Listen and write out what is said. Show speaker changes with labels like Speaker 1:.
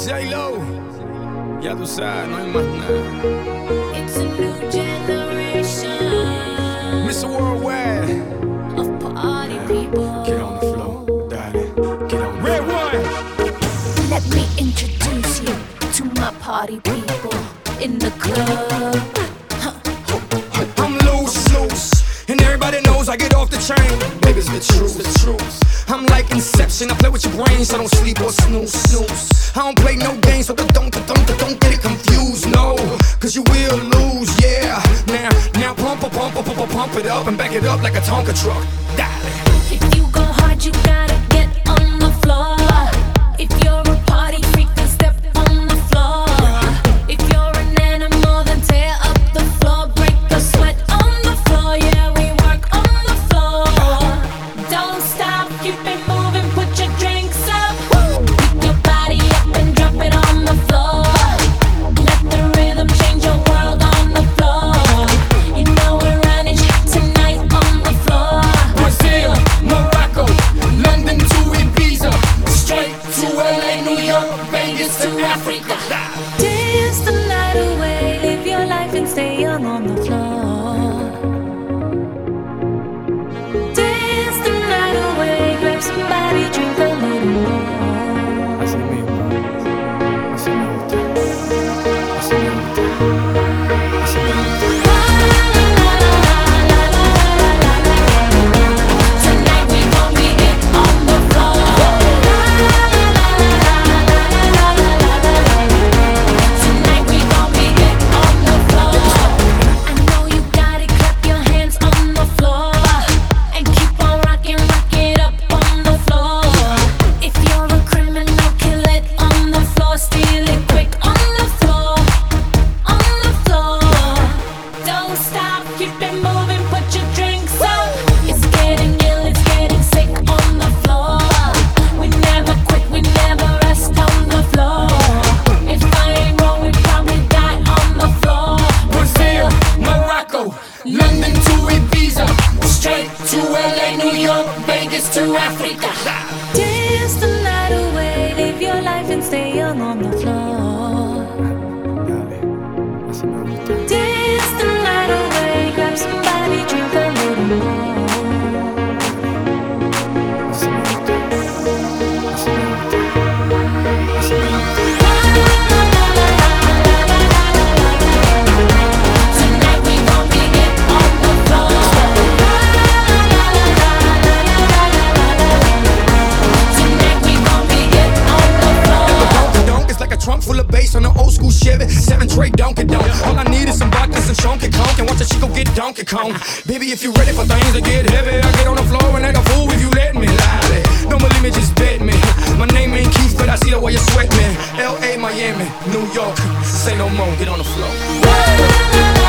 Speaker 1: J-Lo, ya tú sabes, no hay más nada.
Speaker 2: It's a new generation
Speaker 1: Mr. Worldwide,
Speaker 2: of party people.
Speaker 1: get on the floor, darling, get on the floor. Red one.
Speaker 2: Let me introduce you to my party people in the club.
Speaker 1: I'm loose, and everybody knows I get off the train. Baby, it's the truth. I'm like Inception, I play with your brain, so don't sleep or snooze. I don't play no games, so don't get it confused, no. Cause you will lose, yeah. Now pump it up and back it up like a Tonka truck. Darling.
Speaker 2: If you go hard, you gotta get on the floor. If you're a party freak, then step on the floor. If you're an animal, then tear up the floor. Break the sweat on the floor, yeah, we work on the floor. Don't stop, keep it moving, put your drinks up. Pick your body up and drop it on the floor. Let the rhythm change your world on the floor. You know we're running tonight on the floor.
Speaker 1: Brazil, Morocco, London to Ibiza, straight to LA, New York, Vegas to Africa.
Speaker 2: Dance the night away, live your life and stay young on the floor. Dance the night away, grab somebody, drink a little more.
Speaker 1: Así mismo, así me gusta, así me gusta, así me gusta.
Speaker 2: Tonight we gon' be it on the floor. Tonight we gon' be it on the floor. I know you got it, clap your hands on the floor. And keep on rocking, rock it up on the floor. If you're a criminal, kill it on the floor. Steal it quick on the floor. On the floor. Don't stop, keep it moving, put your drinks up. It's getting ill, it's getting sick on the floor. We never quit, we never rest on the floor. If I ain't wrong, we probably die on the floor.
Speaker 1: Brazil, Morocco, London to Ibiza, straight to LA, New York, Vegas to Africa.
Speaker 2: Dance the night away, live your life and stay young on the floor. Dance the night away, grab somebody, drink a little more. Tonight we gon' be it on the floor. Tonight we gon' be it on the floor.
Speaker 1: Donk is like a trunk full of bass on an old school Chevy 7 tray Donkey Donk. All I need is some vodka, some Chunky Conk, and watch a chico get Donkey Kong. Baby, if you ready for things to get heavy, I get on the floor and act a fool if you let me. Lie. Don't believe me, just bet me. My name ain't Keith, but I see the way you sweat me. L.A., Miami, New York, say no more, get on the floor.